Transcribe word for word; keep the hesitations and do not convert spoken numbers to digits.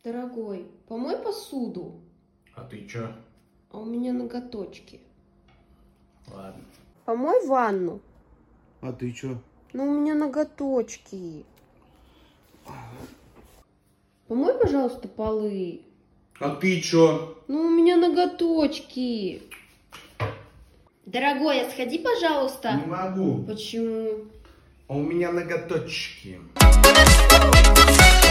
Дорогой, помой посуду. А ты чё? А у меня ноготочки. Ладно. Помой ванну. А ты чё? Ну, у меня ноготочки. Помой, пожалуйста, полы. А ты чё? Ну, у меня ноготочки. Дорогой, а сходи, пожалуйста. Не могу. Почему? А у меня ноготочки.